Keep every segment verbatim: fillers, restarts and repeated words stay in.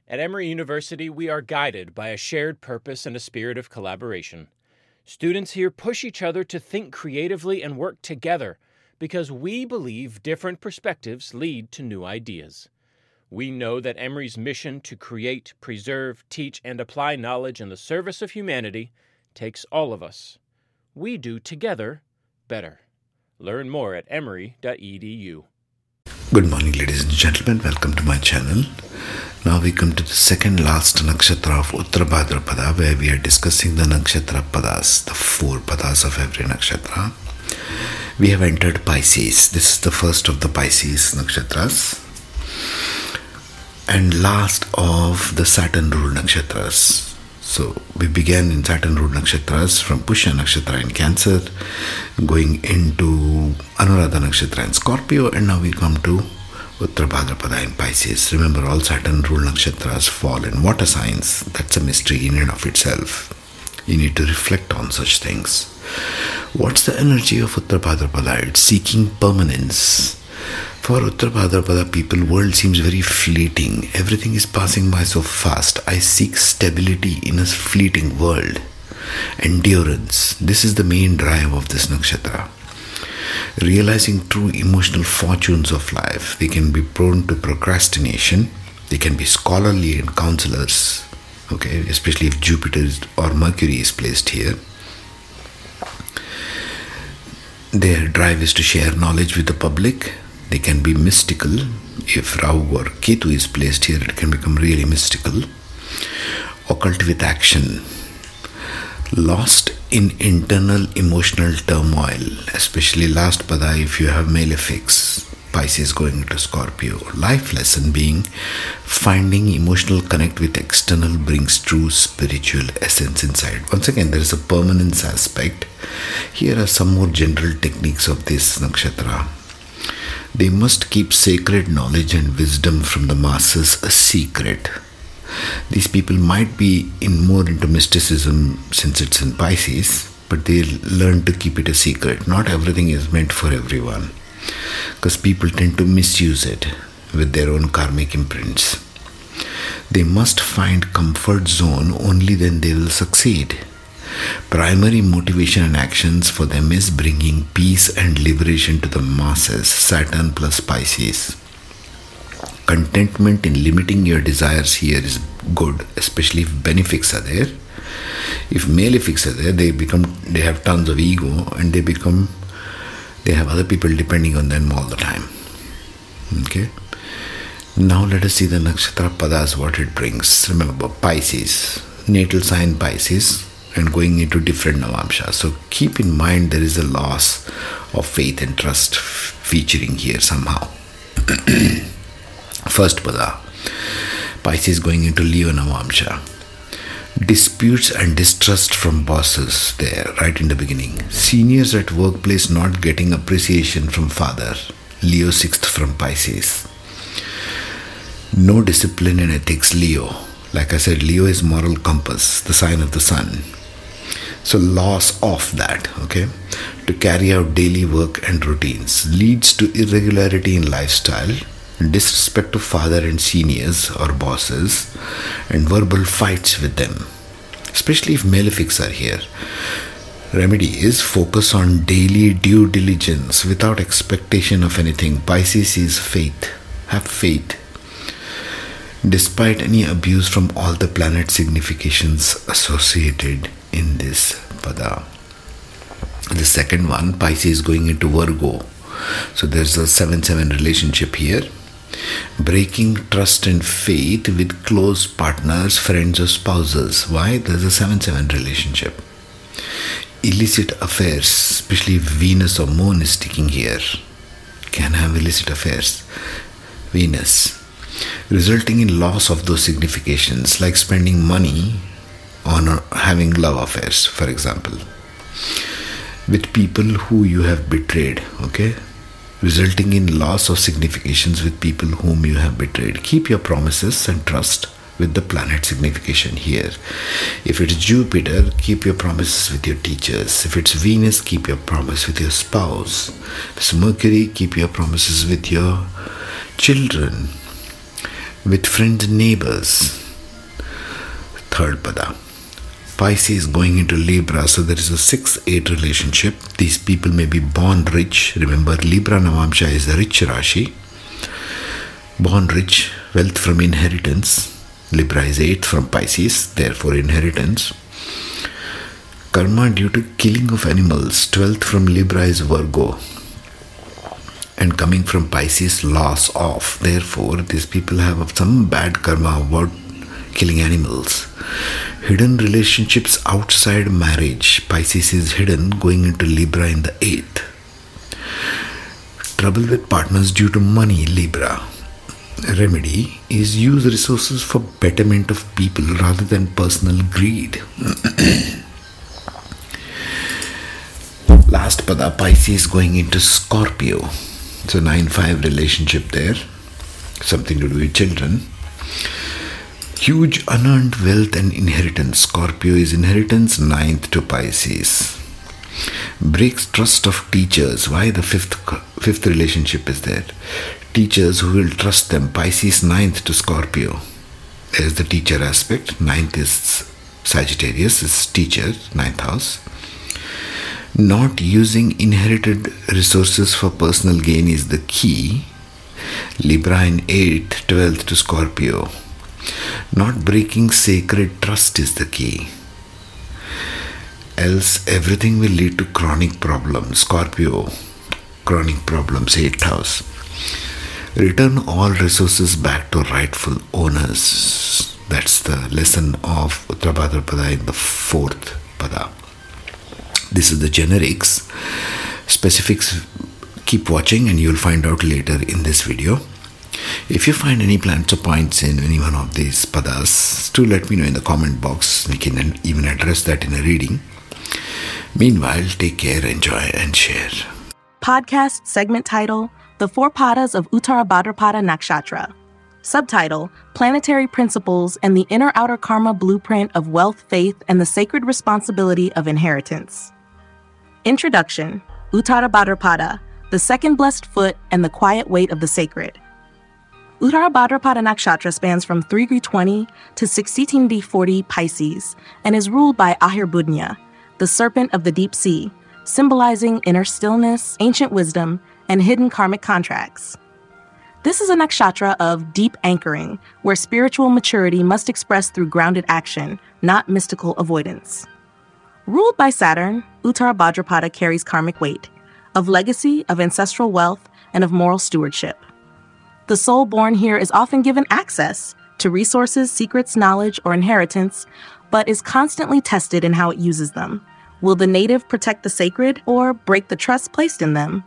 At Emory University, we are guided by a shared purpose and a spirit of collaboration. Students here push each other to think creatively and work together because we believe different perspectives lead to new ideas. We know that Emory's mission to create, preserve, teach, and apply knowledge in the service of humanity takes all of us. We do together better. Learn more at emory dot e d u. Good morning, ladies and gentlemen. Welcome to my channel. Now we come to the second last nakshatra of Uttara Bhadrapada, where we are discussing the nakshatra padas, the four padas of every nakshatra. We have entered Pisces. This is the first of the Pisces nakshatras and last of the Saturn ruled nakshatras. So we began in Saturn ruled nakshatras from Pushya nakshatra in Cancer, going into Anuradha nakshatra in Scorpio, and now we come to Uttara Bhadrapada in Pisces. Remember, all Saturn ruled nakshatras fall in water signs. That's a mystery in and of itself. You need to reflect on such things. What's the energy of Uttara Bhadrapada? It's seeking permanence. For Uttara Bhadrapada people, world seems very fleeting. Everything is passing by so fast. I seek stability in a fleeting world. Endurance. This is the main drive of this nakshatra. Realizing true emotional fortunes of life. They can be prone to procrastination. They can be scholarly and counselors. Okay, especially if Jupiter or Mercury is placed here. Their drive is to share knowledge with the public. They can be mystical. If Rahu or Ketu is placed here, it can become really mystical. Occult with action. Lost in internal emotional turmoil, especially last pada if you have malefics, Pisces going into Scorpio. Life lesson being finding emotional connect with external brings true spiritual essence inside. Once again, there is a permanence aspect. Here are some more general techniques of this nakshatra. They must keep sacred knowledge and wisdom from the masses a secret. These people might be in more into mysticism since it's in Pisces, but they learn to keep it a secret. Not everything is meant for everyone, because people tend to misuse it with their own karmic imprints. They must find comfort zone, only then they will succeed. Primary motivation and actions for them is bringing peace and liberation to the masses. Saturn plus Pisces. Contentment in limiting your desires here is good, especially if benefics are there. If malefics are there, they become they have tons of ego and they become they have other people depending on them all the time. Okay. Now let us see the nakshatra padas, what it brings. Remember, Pisces, natal sign Pisces, and going into different navamsha. So keep in mind there is a loss of faith and trust featuring here somehow. First pada, Pisces going into Leo navamsha. Disputes and distrust from bosses there right in the beginning. Seniors at workplace not getting appreciation from father. Leo sixth from Pisces. No discipline and ethics, Leo. Like I said, Leo is moral compass, the sign of the sun. So loss of that, okay, to carry out daily work and routines leads to irregularity in lifestyle, disrespect to father and seniors or bosses, and verbal fights with them, especially if malefics are here. Remedy is focus on daily due diligence without expectation of anything. Pisces is faith. Have faith. Despite any abuse from all the planet significations associated in this pada. The second one, Pisces going into Virgo. So there's a seven seven relationship here. Breaking trust and faith with close partners, friends or spouses. Why? There's a seven seven relationship. Illicit affairs, especially Venus or Moon is sticking here. Can have illicit affairs. Venus. Resulting in loss of those significations, like spending money on having love affairs, for example, with people who you have betrayed, okay? Resulting in loss of significations with people whom you have betrayed. Keep your promises and trust with the planet signification here. If it's Jupiter, keep your promises with your teachers. If it's Venus, keep your promise with your spouse. If it's Mercury, keep your promises with your children. with friends and neighbors. Third pada. Pisces going into Libra, so there is a six eight relationship. These people may be born rich. Remember, Libra Navamsha is a rich Rashi. Born rich, wealth from inheritance. Libra is eighth from Pisces, therefore inheritance. Karma due to killing of animals. twelfth from Libra is Virgo. And coming from Pisces, loss of. Therefore, these people have some bad karma about killing animals. Hidden relationships outside marriage. Pisces is hidden, going into Libra in the eighth. Trouble with partners due to money, Libra. Remedy is use resources for betterment of people rather than personal greed. Last pada, Pisces going into Scorpio. So nine five relationship there. Something to do with children. Huge unearned wealth and inheritance. Scorpio is inheritance, ninth to Pisces. Breaks trust of teachers. Why the fifth fifth relationship is there? Teachers who will trust them. Pisces ninth to Scorpio. There's the teacher aspect. Ninth is Sagittarius, is teacher, ninth house. Not using inherited resources for personal gain is the key. Libra in eighth, twelfth to Scorpio. Not breaking sacred trust is the key. Else everything will lead to chronic problems. Scorpio, chronic problems, eighth house. Return all resources back to rightful owners. That's the lesson of Uttara Bhadrapada in the fourth pada. This is the generics. Specifics, keep watching and you'll find out later in this video. If you find any plants or points in any one of these padas, do let me know in the comment box. We can even address that in a reading. Meanwhile, take care, enjoy and share. Podcast segment title, The Four Padas of Uttara Bhadrapada Nakshatra. Subtitle, Planetary Principles and the Inner Outer Karma Blueprint of Wealth, Faith, and the Sacred Responsibility of Inheritance. Introduction, Uttara Bhadrapada, the second blessed foot and the quiet weight of the sacred. Uttara Bhadrapada Nakshatra spans from three G twenty to sixteen D forty Pisces and is ruled by Ahirbudnya, the serpent of the deep sea, symbolizing inner stillness, ancient wisdom, and hidden karmic contracts. This is a nakshatra of deep anchoring, where spiritual maturity must express through grounded action, not mystical avoidance. Ruled by Saturn, Uttara Bhadrapada carries karmic weight, of legacy, of ancestral wealth, and of moral stewardship. The soul born here is often given access to resources, secrets, knowledge, or inheritance, but is constantly tested in how it uses them. Will the native protect the sacred or break the trust placed in them?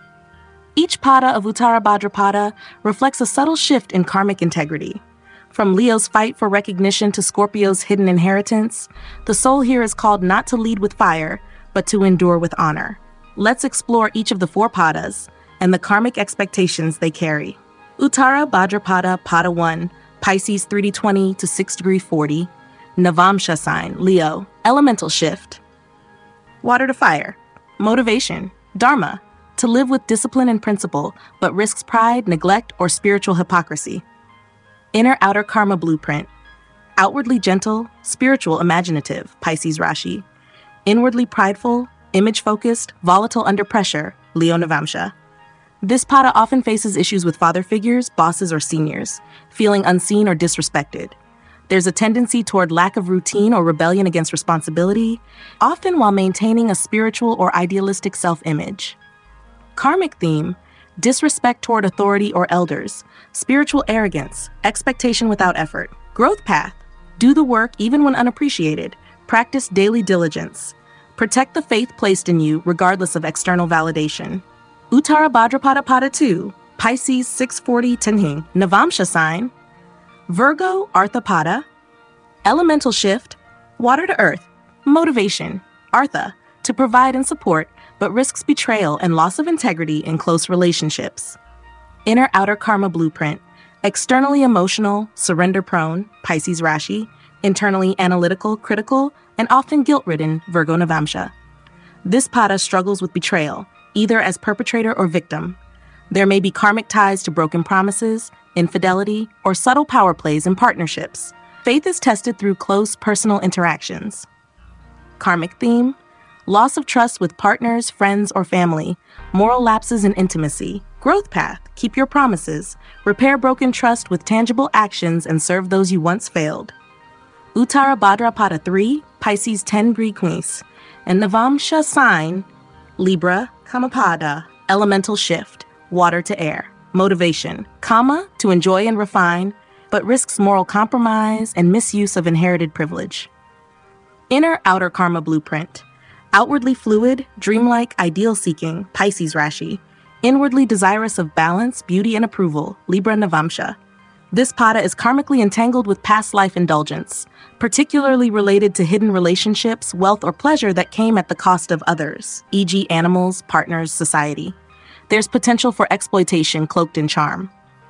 Each pada of Uttara Bhadrapada reflects a subtle shift in karmic integrity. From Leo's fight for recognition to Scorpio's hidden inheritance, the soul here is called not to lead with fire, but to endure with honor. Let's explore each of the four padas and the karmic expectations they carry. Uttara Bhadrapada Pada one, Pisces three D twenty to six degree forty, Navamsha sign, Leo, elemental shift. Water to fire, motivation, dharma, to live with discipline and principle, but risks pride, neglect, or spiritual hypocrisy. Inner outer karma blueprint, outwardly gentle, spiritual imaginative, Pisces Rashi. Inwardly prideful, image-focused, volatile under pressure, Leo Navamsha. This pada often faces issues with father figures, bosses, or seniors, feeling unseen or disrespected. There's a tendency toward lack of routine or rebellion against responsibility, often while maintaining a spiritual or idealistic self-image. Karmic theme, disrespect toward authority or elders, spiritual arrogance, expectation without effort. Growth path, do the work even when unappreciated, practice daily diligence. Protect the faith placed in you regardless of external validation. Uttara Bhadrapada Pada two, Pisces six forty Tenhing, Navamsha sign. Virgo Artha Pada, elemental shift, water to earth, motivation, Artha, to provide and support, but risks betrayal and loss of integrity in close relationships. Inner outer karma blueprint, externally emotional, surrender-prone, Pisces Rashi, internally analytical, critical, and often guilt-ridden, Virgo Navamsha. This pada struggles with betrayal, either as perpetrator or victim. There may be karmic ties to broken promises, infidelity, or subtle power plays in partnerships. Faith is tested through close personal interactions. Karmic theme: loss of trust with partners, friends, or family, moral lapses in intimacy. Growth path: keep your promises, repair broken trust with tangible actions, and serve those you once failed. Uttara Bhadrapada three, Pisces ten degree Queens, and Navamsha sign, Libra, Kamapada, elemental shift, water to air. Motivation: Kama, to enjoy and refine, but risks moral compromise and misuse of inherited privilege. Inner outer karma blueprint: outwardly fluid, dreamlike, ideal-seeking, Pisces Rashi. Inwardly desirous of balance, beauty, and approval, Libra Navamsha. This pada is karmically entangled with past life indulgence, particularly related to hidden relationships, wealth, or pleasure that came at the cost of others, for example animals, partners, society. There's potential for exploitation cloaked in charm.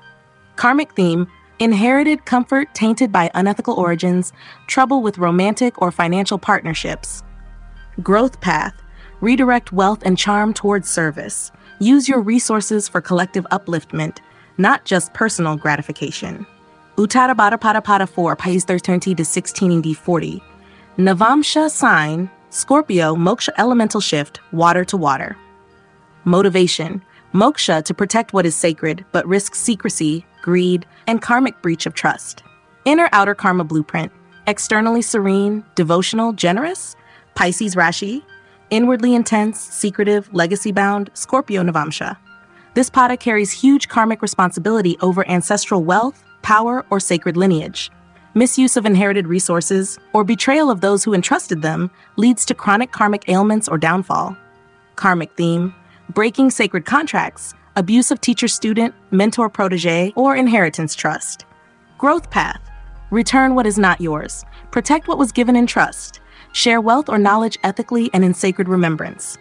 Karmic theme: inherited comfort tainted by unethical origins, trouble with romantic or financial partnerships. Growth path: redirect wealth and charm towards service. Use your resources for collective upliftment, not just personal gratification. Uttara Bhadrapada Pada four, Pisces thirteen to sixteen D forty. Navamsha sign, Scorpio, moksha elemental shift, water to water. Motivation: moksha to protect what is sacred, but risks secrecy, greed, and karmic breach of trust. Inner outer karma blueprint: externally serene, devotional, generous, Pisces Rashi. Inwardly intense, secretive, legacy-bound, Scorpio Navamsha. This pada carries huge karmic responsibility over ancestral wealth, power, or sacred lineage. Misuse of inherited resources or betrayal of those who entrusted them leads to chronic karmic ailments or downfall. Karmic theme: breaking sacred contracts, abuse of teacher-student, mentor-protege, or inheritance trust. Growth path: return what is not yours, protect what was given in trust, share wealth or knowledge ethically and in sacred remembrance.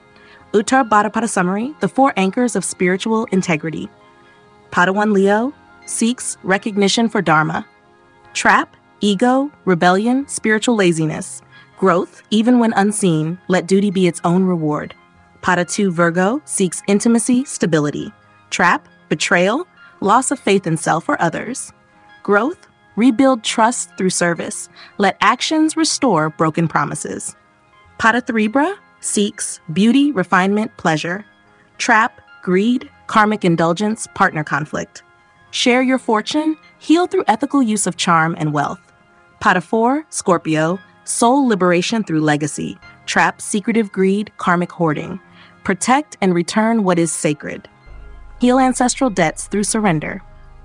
Uttara Bhadrapada summary: the four anchors of spiritual integrity. Pada one Leo seeks recognition for dharma. Trap: ego, rebellion, spiritual laziness. Growth: even when unseen, let duty be its own reward. Pada two Virgo seeks intimacy, stability. Trap: betrayal, loss of faith in self or others. Growth: rebuild trust through service. Let actions restore broken promises. Pada three Libra seeks beauty, refinement, pleasure. Trap: greed, karmic indulgence, partner conflict. Share your fortune, heal through ethical use of charm and wealth. Pada four Scorpio, soul liberation through legacy. Trap: secretive greed, karmic hoarding. Protect and return what is sacred. Heal ancestral debts through surrender.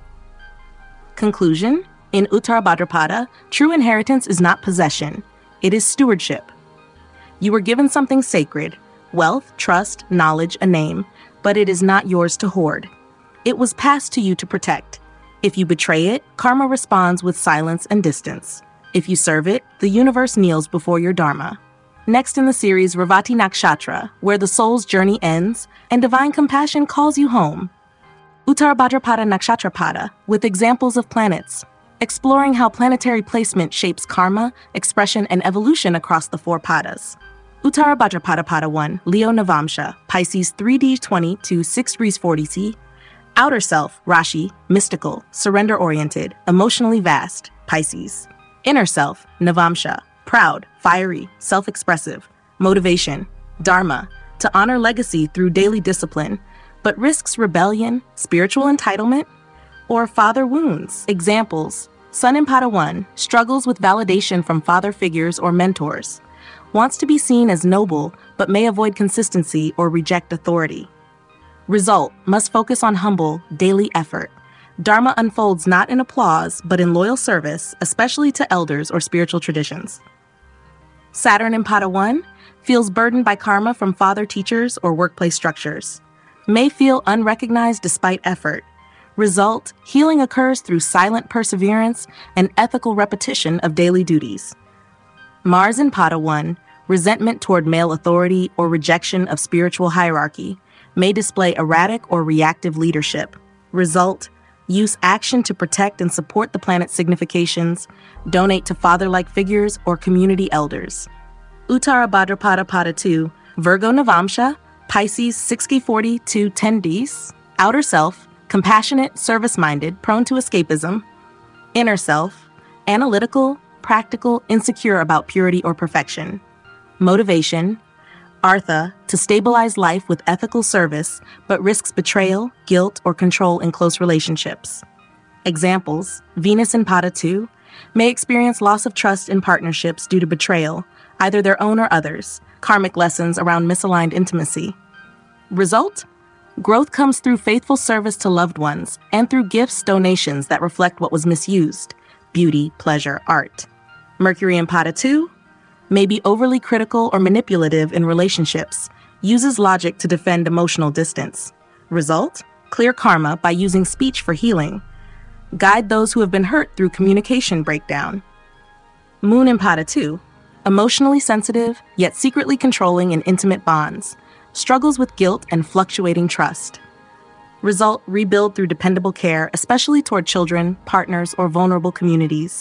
Conclusion: in Uttara Bhadrapada, true inheritance is not possession, it is stewardship. You were given something sacred: wealth, trust, knowledge, a name, but it is not yours to hoard. It was passed to you to protect. If you betray it, karma responds with silence and distance. If you serve it, the universe kneels before your dharma. Next in the series, Revati Nakshatra, where the soul's journey ends and divine compassion calls you home. Uttara Bhadrapada Nakshatra Pada, with examples of planets, exploring how planetary placement shapes karma, expression, and evolution across the four padas. Uttara Bhadrapada Pada one, Leo Navamsha, Pisces three D twenty to six degrees forty C. Outer self, Rashi, mystical, surrender-oriented, emotionally vast, Pisces. Inner self, Navamsha, proud, fiery, self-expressive. Motivation, Dharma, to honor legacy through daily discipline, but risks rebellion, spiritual entitlement, or father wounds. Examples: Sun in Pada one struggles with validation from father figures or mentors. Wants to be seen as noble, but may avoid consistency or reject authority. Result: must focus on humble, daily effort. Dharma unfolds not in applause, but in loyal service, especially to elders or spiritual traditions. Saturn in Pada one feels burdened by karma from father teachers or workplace structures. May feel unrecognized despite effort. Result: healing occurs through silent perseverance and ethical repetition of daily duties. Mars in Pada one, resentment toward male authority or rejection of spiritual hierarchy, may display erratic or reactive leadership. Result: use action to protect and support the planet's significations, donate to father-like figures or community elders. Uttara Bhadrapada Pada two, Virgo Navamsha, Pisces sixty forty to ten Ds. Outer self, compassionate, service-minded, prone to escapism. Inner self, analytical, practical, insecure about purity or perfection. Motivation, Artha, to stabilize life with ethical service, but risks betrayal, guilt, or control in close relationships. Examples, Venus in Pada two, may experience loss of trust in partnerships due to betrayal, either their own or others, karmic lessons around misaligned intimacy. Result? Growth comes through faithful service to loved ones and through gifts, donations that reflect what was misused, beauty, pleasure, art. Mercury in Pada two may be overly critical or manipulative in relationships, uses logic to defend emotional distance. Result? Clear karma by using speech for healing. Guide those who have been hurt through communication breakdown. Moon in Pada two, emotionally sensitive, yet secretly controlling in intimate bonds. Struggles with guilt and fluctuating trust. Result, rebuild through dependable care, especially toward children, partners, or vulnerable communities.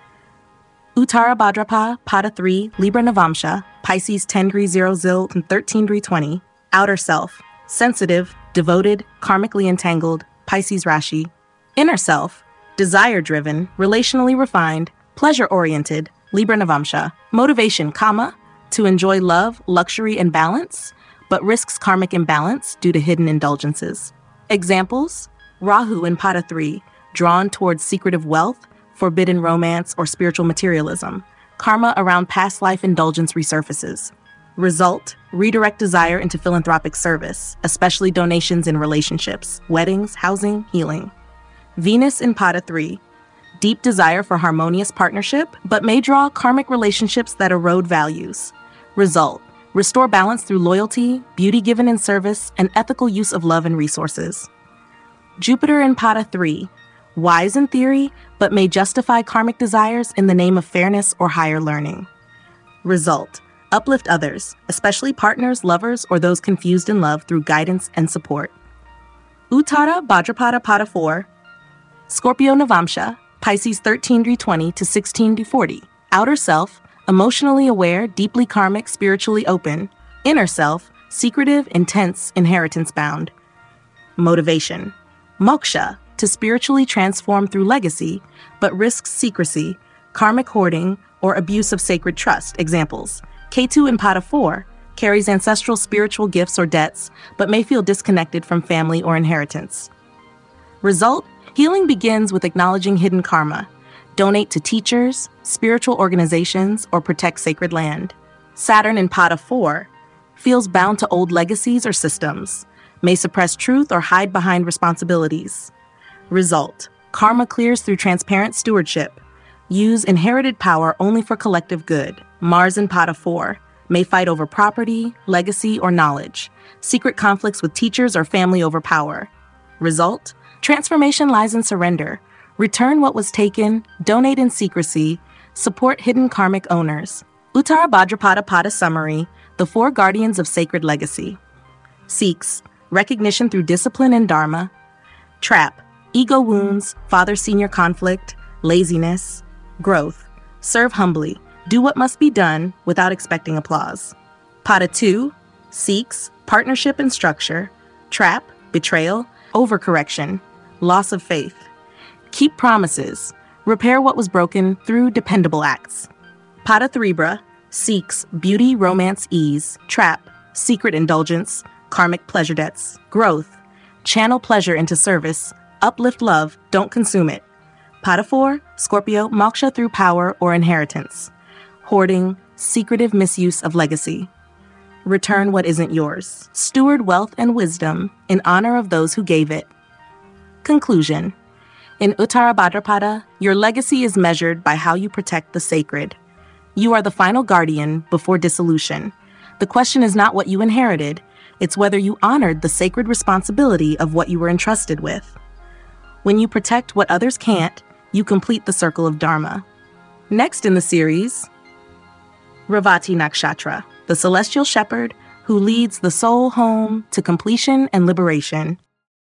Uttara Bhadrapada, Pada three, Libra Navamsha, Pisces ten degrees zero zil and thirteen degrees twenty. Outer self, sensitive, devoted, karmically entangled, Pisces Rashi. Inner self, desire-driven, relationally refined, pleasure-oriented, Libra Navamsha. Motivation, comma, to enjoy love, luxury, and balance, but risks karmic imbalance due to hidden indulgences. Examples, Rahu in Pada three, drawn towards secretive wealth, forbidden romance, or spiritual materialism. Karma around past life indulgence resurfaces. Result, redirect desire into philanthropic service, especially donations in relationships, weddings, housing, healing. Venus in Pada three, deep desire for harmonious partnership, but may draw karmic relationships that erode values. Result, restore balance through loyalty, beauty given in service, and ethical use of love and resources. Jupiter in Pada three, wise in theory, but may justify karmic desires in the name of fairness or higher learning. Result, uplift others, especially partners, lovers, or those confused in love through guidance and support. Uttara Bhadrapada Pada four, Scorpio Navamsha, Pisces thirteen degrees twenty to sixteen degrees forty. Outer self, emotionally aware, deeply karmic, spiritually open. Inner self, secretive, intense, inheritance bound. Motivation, moksha, to spiritually transform through legacy, but risks secrecy, karmic hoarding, or abuse of sacred trust. Examples, Ketu in Pada four, carries ancestral spiritual gifts or debts, but may feel disconnected from family or inheritance. Result, healing begins with acknowledging hidden karma. Donate to teachers, spiritual organizations, or protect sacred land. Saturn in Pada four feels bound to old legacies or systems, may suppress truth or hide behind responsibilities. Result, karma clears through transparent stewardship. Use inherited power only for collective good. Mars in Pada four may fight over property, legacy, or knowledge. Secret conflicts with teachers or family over power. Result, transformation lies in surrender. Return what was taken, donate in secrecy, support hidden karmic owners. Uttara Bhadrapada Pada summary, the four guardians of sacred legacy. Seeks, recognition through discipline and dharma. Trap, ego wounds, father-senior conflict, laziness. Growth, serve humbly, do what must be done without expecting applause. Pada two, seeks, partnership and structure. Trap, betrayal, overcorrection, loss of faith. Keep promises, repair what was broken through dependable acts. Pada Thribra, seeks, beauty, romance, ease. Trap, secret indulgence, karmic pleasure debts. Growth, channel pleasure into service, uplift love, don't consume it. Pada four, Scorpio, moksha through power or inheritance. Hoarding, secretive misuse of legacy. Return what isn't yours. Steward wealth and wisdom in honor of those who gave it. Conclusion. In Uttara Bhadrapada, your legacy is measured by how you protect the sacred. You are the final guardian before dissolution. The question is not what you inherited, it's whether you honored the sacred responsibility of what you were entrusted with. When you protect what others can't, you complete the circle of Dharma. Next in the series, Revati Nakshatra, the celestial shepherd who leads the soul home to completion and liberation.